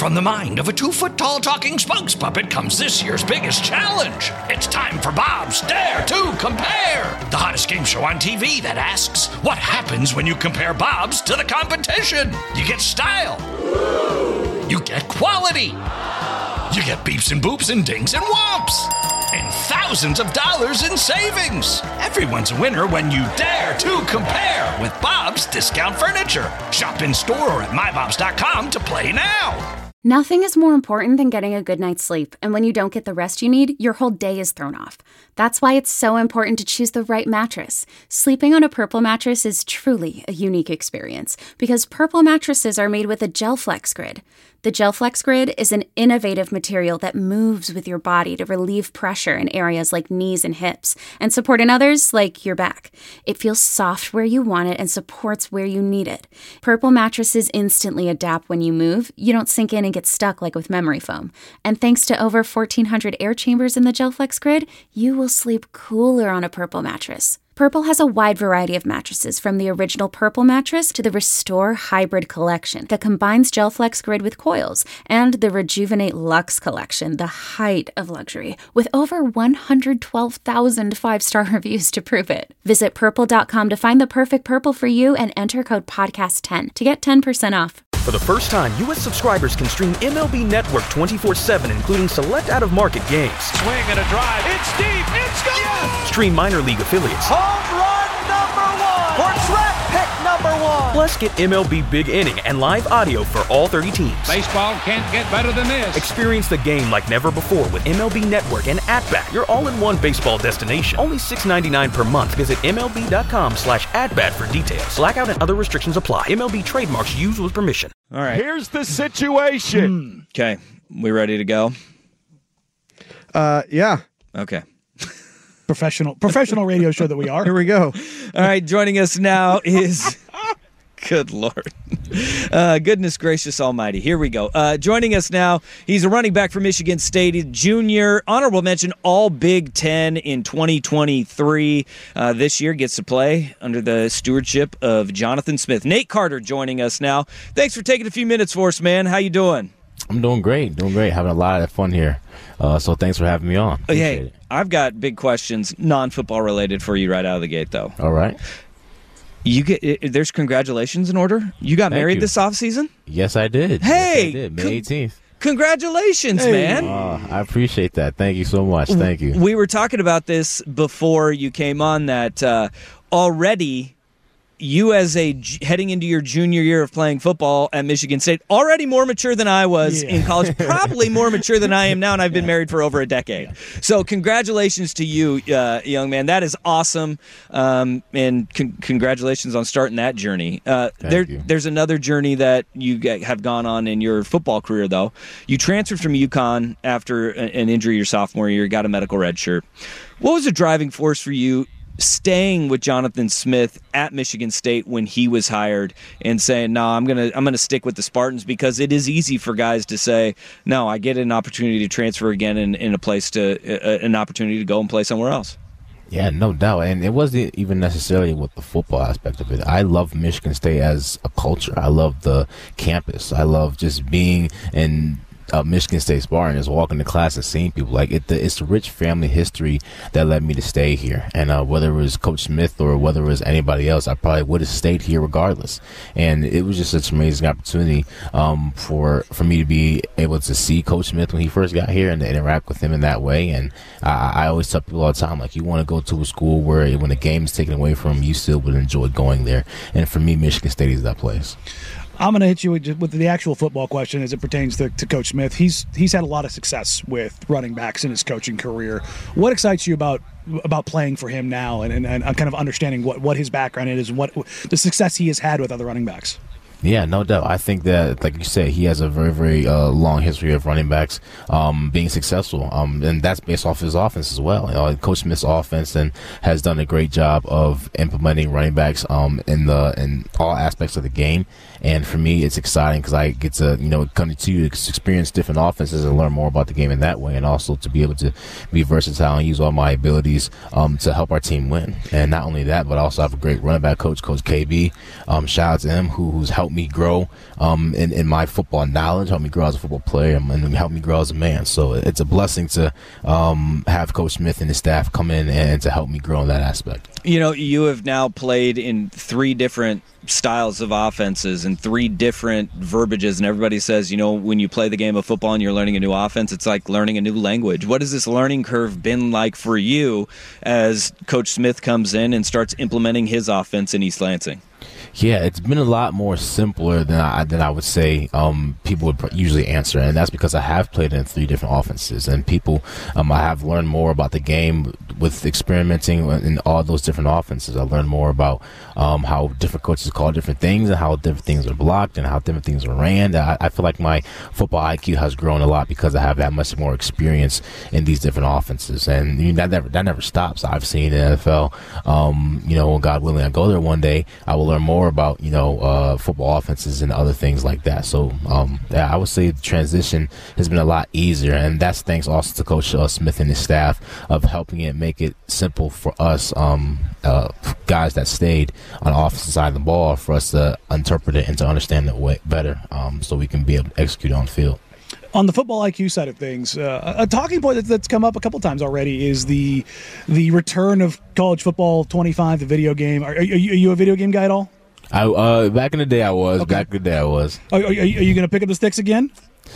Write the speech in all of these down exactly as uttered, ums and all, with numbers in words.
from the mind of a two-foot-tall talking spokes puppet comes this year's biggest challenge. It's time for Bob's Dare to Compare, the hottest game show on T V that asks, what happens when you compare Bobs to the competition? You get style. You get quality. You get beeps and boops and dings and whomps. And thousands of dollars in savings. Everyone's a winner when you dare to compare with Bob's Discount Furniture. Shop in store or at my bobs dot com to play now. Nothing is more important than getting a good night's sleep, and when you don't get the rest you need, your whole day is thrown off. That's why it's so important to choose the right mattress. Sleeping on a Purple mattress is truly a unique experience, because Purple mattresses are made with a GelFlex Grid. The GelFlex Grid is an innovative material that moves with your body to relieve pressure in areas like knees and hips, and support in others like your back. It feels soft where you want it and supports where you need it. Purple mattresses instantly adapt when you move. You don't sink in and get stuck like with memory foam. And thanks to over fourteen hundred air chambers in the GelFlex Grid, you will sleep cooler on a Purple mattress. Purple has a wide variety of mattresses, from the original Purple mattress to the Restore Hybrid collection that combines GelFlex Grid with coils, and the Rejuvenate Luxe collection, the height of luxury, with over one hundred twelve thousand five-star reviews to prove it. Visit purple dot com to find the perfect Purple for you and enter code podcast ten to get ten percent off. For the first time, U S subscribers can stream M L B Network twenty-four seven, including select out-of-market games. Swing and a drive. It's deep. It's gone. Yes! Stream minor league affiliates. Home run number one. Or draft pick number one. Plus, get M L B Big Inning and live audio for all thirty teams. Baseball can't get better than this. Experience the game like never before with M L B Network and At-Bat, your all-in-one baseball destination. Only six dollars and ninety-nine cents per month. Visit M L B dot com slash at-bat for details. Blackout and other restrictions apply. M L B trademarks used with permission. All right. Here's the situation. Okay. We ready to go? Uh, yeah. Okay. Professional professional radio show that we are. Here we go. All right. Joining us now is... Good Lord. Uh, goodness gracious almighty. Here we go. Uh, joining us now, he's a running back for Michigan State. He's junior, honorable mention, all Big Ten in twenty twenty-three. Uh, this year gets to play under the stewardship of Jonathan Smith. Nate Carter joining us now. Thanks for taking a few minutes for us, man. How you doing? I'm doing great. Doing great. Having a lot of fun here. Uh, so thanks for having me on. Oh, hey, I've got big questions, non-football related for you right out of the gate, though. All right. You get it, there's congratulations in order. You got Thank married you. this offseason? Yes, I did. Hey, yes, I did. May eighteenth. Congratulations, hey. man. Oh, I appreciate that. Thank you so much. Thank you. We were talking about this before you came on, that uh, already you as a heading into your junior year of playing football at Michigan State, already more mature than I was yeah. in college, probably more mature than I am now, and I've been married for over a decade. So congratulations to you, uh, young man. That is awesome, um, and con- congratulations on starting that journey. Uh, Thank there, you. There's another journey that you get, have gone on in your football career, though. You transferred from UConn after an injury your sophomore year, got a medical red shirt. What was the driving force for you staying with Jonathan Smith at Michigan State when he was hired and saying, no, I'm going to I'm gonna stick with the Spartans? Because it is easy for guys to say, no, I get an opportunity to transfer again in, in a place to uh, an opportunity to go and play somewhere else. Yeah, no doubt. And it wasn't even necessarily with the football aspect of it. I love Michigan State as a culture. I love the campus. I love just being in Uh, Michigan State Spartan, is walking to class and seeing people. Like it, the, it's the rich family history that led me to stay here. And uh, whether it was Coach Smith or whether it was anybody else, I probably would have stayed here regardless. And it was just such an amazing opportunity um, for for me to be able to see Coach Smith when he first got here and to interact with him in that way. And I, I always tell people all the time, like, you want to go to a school where when the game is taken away from you, you still would enjoy going there. And for me, Michigan State is that place. I'm going to hit you with, with the actual football question as it pertains to, to Coach Smith. He's he's had a lot of success with running backs in his coaching career. What excites you about about playing for him now and, and, and kind of understanding what, what his background is and what the success he has had with other running backs? Yeah, no doubt. I think that, like you said, he has a very, very uh, long history of running backs um, being successful, um, and that's based off his offense as well. You know, Coach Smith's offense and has done a great job of implementing running backs um, in the in all aspects of the game. And for me, it's exciting because I get to, you know, come to experience different offenses and learn more about the game in that way, and also to be able to be versatile and use all my abilities um, to help our team win. And not only that, but I also have a great running back coach, Coach K B. Um, shout out to him, who, who's helped helped me grow um, in, in my football knowledge, helped me grow as a football player, and helped me grow as a man. So it's a blessing to um, have Coach Smith and his staff come in and to help me grow in that aspect. You know, you have now played in three different styles of offenses and three different verbiages, and everybody says, you know, when you play the game of football and you're learning a new offense, it's like learning a new language. What has this learning curve been like for you as Coach Smith comes in and starts implementing his offense in East Lansing? Yeah, it's been a lot more simpler than I than I would say um, people would usually answer, and that's because I have played in three different offenses, and people um, I have learned more about the game with experimenting in all those different offenses. I learned more about um, how different coaches call different things and how different things are blocked and how different things are ran. I, I feel like my football I Q has grown a lot because I have that much more experience in these different offenses, and you know, that never that never stops. I've seen in the N F L, um, you know, God willing, I go there one day, I will learn more about, you know, uh, football offenses and other things like that. So um, yeah, I would say the transition has been a lot easier, and that's thanks also to Coach uh, Smith and his staff of helping it make it simple for us um, uh, guys that stayed on the offensive side of the ball for us to interpret it and to understand it way better um, so we can be able to execute on the field. On the football I Q side of things, uh, a talking point that's, that's come up a couple times already is the the return of College Football twenty-five, the video game. Are, are, you, are you a video game guy at all? I uh, back in the day I was. Okay. Back in the day I was. Are, are, are you going to pick up the sticks again?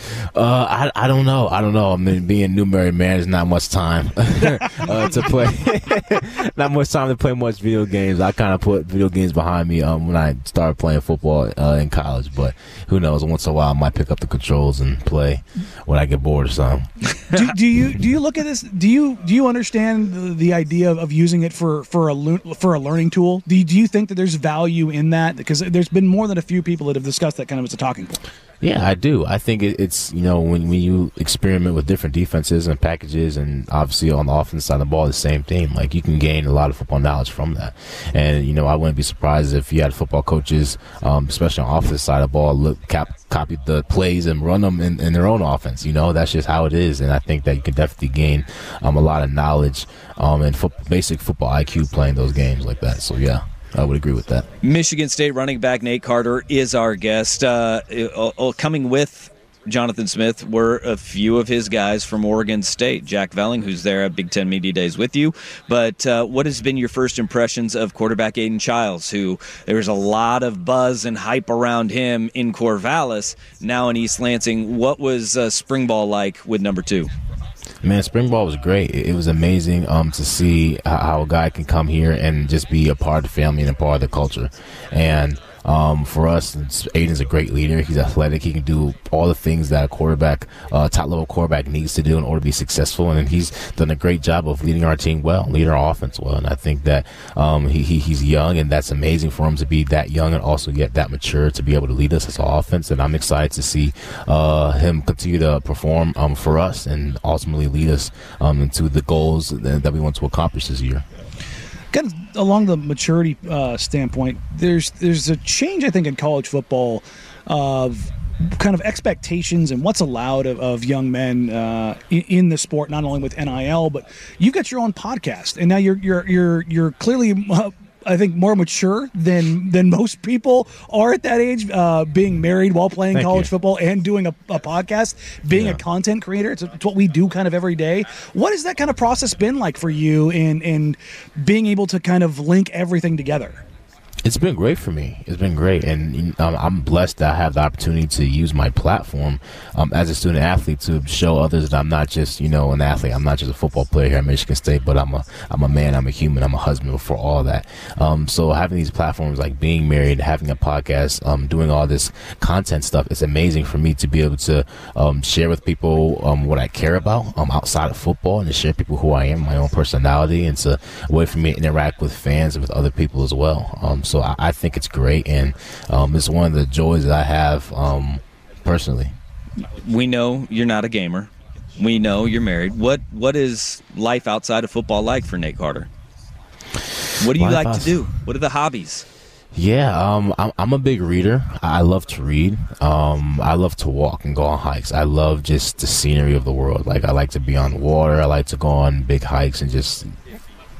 Uh, I I don't know. I don't know. I mean, being a new married man, there's not much time uh, to play. Not much time to play much video games. I kind of put video games behind me um, when I started playing football uh, in college. But who knows? Once in a while, I might pick up the controls and play when I get bored or something. do, do you do you look at this? Do you do you understand the, the idea of, of using it for for a for a learning tool? Do you, do you think that there's value in that? Because there's been more than a few people that have discussed that kind of as a talking point. Yeah, I do. I think it, it's, you know, when, when you experiment with different defenses and packages, and obviously on the offense side of the ball, the same thing. Like, you can gain a lot of football knowledge from that. And, you know, I wouldn't be surprised if you had football coaches, um, especially on the offense side of the ball, look, cap, copy the plays and run them in, in their own offense. You know, that's just how it is. And I think that you can definitely gain um, a lot of knowledge um, and fo- basic football I Q playing those games like that. So, yeah. I would agree with that. Michigan State running back Nate Carter is our guest. Uh, uh, coming with Jonathan Smith were a few of his guys from Oregon State. Jack Velling, who's there at Big Ten Media Days with you. But uh, what has been your first impressions of quarterback Aiden Childs, who there was a lot of buzz and hype around him in Corvallis, now in East Lansing? What was uh, spring ball like with number two? Man, spring ball was great. It was amazing um, to see how a guy can come here and just be a part of the family and a part of the culture. And um, for us, Aiden's a great leader. He's athletic. He can do all the things that a quarterback, uh, top-level quarterback needs to do in order to be successful. And he's done a great job of leading our team well, leading our offense well. And I think that um, he, he he's young, and that's amazing for him to be that young and also get that mature to be able to lead us as an offense. And I'm excited to see uh, him continue to perform um, for us and ultimately lead us um, into the goals that we want to accomplish this year. Kind of along the maturity uh, standpoint, there's there's a change, I think, in college football of kind of expectations and what's allowed of, of young men uh, in, in the sport, not only with N I L, but you've got your own podcast, and now you're you're you're you're clearly. Uh, I think more mature than than most people are at that age, uh, being married while playing Thank college you. football and doing a, a podcast, being yeah. a content creator. It's, it's what we do kind of every day. What has that kind of process been like for you in, in being able to kind of link everything together? It's been great for me. It's been great, and um, I'm blessed that I have the opportunity to use my platform um, as a student athlete to show others that I'm not just, you know, an athlete. I'm not just a football player here at Michigan State, but I'm a I'm a man. I'm a human. I'm a husband before all that. Um, so having these platforms like being married, having a podcast, um, doing all this content stuff, it's amazing for me to be able to um, share with people um, what I care about um, outside of football, and to share people who I am, my own personality, and it's a way for me to interact with fans and with other people as well. Um, So I, I think it's great, and um, it's one of the joys that I have um, personally. We know you're not a gamer. We know you're married. What What is life outside of football like for Nate Carter? What do you Life like to outside- do? What are the hobbies? Yeah, um, I'm, I'm a big reader. I love to read. Um, I love to walk and go on hikes. I love just the scenery of the world. Like, I like to be on water. I like to go on big hikes and just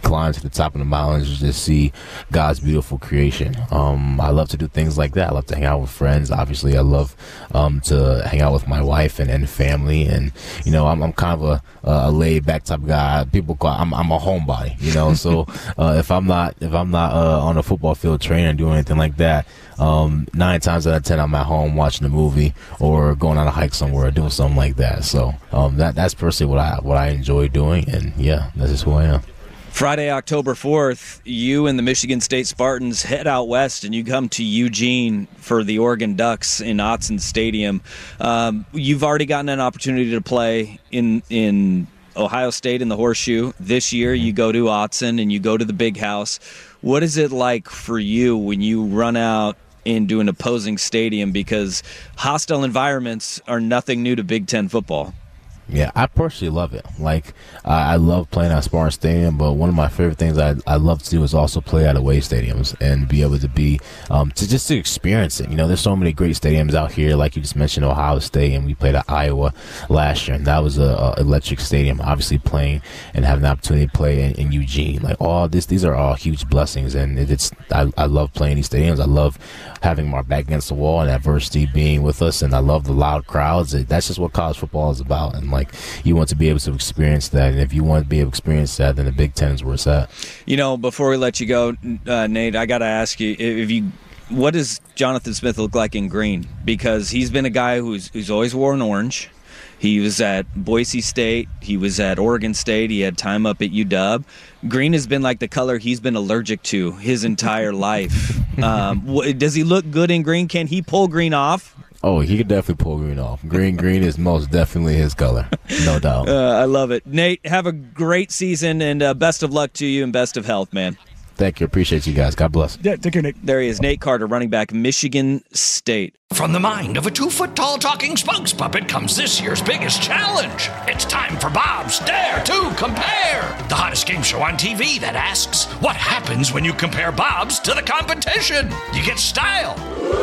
climb to the top of the mountains and just see God's beautiful creation. Um, I love to do things like that. I love to hang out with friends. Obviously, I love um, to hang out with my wife and, and family. And, you know, I'm, I'm kind of a, a laid back type of guy. People call I'm, I'm a homebody, you know, so uh, if I'm not if I'm not uh, on a football field training or doing anything like that, um, nine times out of ten I'm at home watching a movie or going on a hike somewhere or doing something like that. So um, that that's personally what I what I enjoy doing, and yeah, that's just who I am. Friday, October fourth, you and the Michigan State Spartans head out west and you come to Eugene for the Oregon Ducks in Autzen Stadium. Um, you've already gotten an opportunity to play in in Ohio State in the Horseshoe. This year you go to Autzen and you go to the Big House. What is it like for you when you run out into an opposing stadium? Because hostile environments are nothing new to Big Ten football. Yeah, I personally love it. Like, I, I love playing at Spartan Stadium, but one of my favorite things I, I love to do is also play at away stadiums and be able to be, um, to just to experience it. You know, there's so many great stadiums out here, like you just mentioned, Ohio State, and we played at Iowa last year, and that was a, a electric stadium. Obviously, playing and having the opportunity to play in, in Eugene, like all this, these are all huge blessings, and it, it's I, I love playing these stadiums. I love having our back against the wall and adversity being with us, and I love the loud crowds. It, that's just what college football is about, and like. Like, you want to be able to experience that, and if you want to be able to experience that, then the Big Ten is where it's at. You know, before we let you go, uh, Nate, I got to ask you, if you, what does Jonathan Smith look like in green? Because he's been a guy who's who's always worn orange. He was at Boise State. He was at Oregon State. He had time up at U W. Green has been like the color he's been allergic to his entire life. Um, does he look good in green? Can he pull green off? Oh, he could definitely pull green off. Green, green is most definitely his color, no doubt. Uh, I love it. Nate, have a great season, and uh, best of luck to you and best of health, man. Thank you. Appreciate you guys. God bless. Yeah, take care, Nate. There he is, Nate Carter, running back, Michigan State. From the mind of a two-foot-tall talking spokes puppet comes this year's biggest challenge. It's time for Bob's Dare to Compare, the hottest game show on T V that asks, what happens when you compare Bob's to the competition? You get style.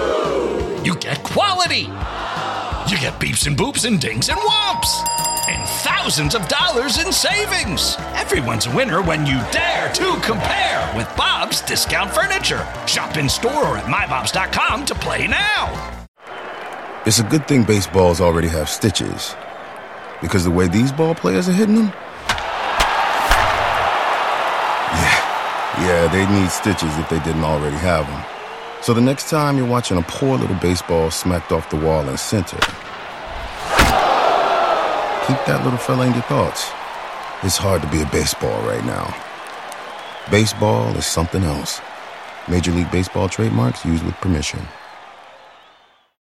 You get quality. You get beeps and boops and dings and whomps. And thousands of dollars in savings. Everyone's a winner when you dare to compare with Bob's Discount Furniture. Shop in store or at my bobs dot com to play now. It's a good thing baseballs already have stitches, because the way these ball players are hitting them, yeah, yeah, they need stitches if they didn't already have them. So the next time you're watching a poor little baseball smacked off the wall in center, keep that little fella in your thoughts. It's hard to be a baseball right now. Baseball is something else. Major League Baseball trademarks used with permission.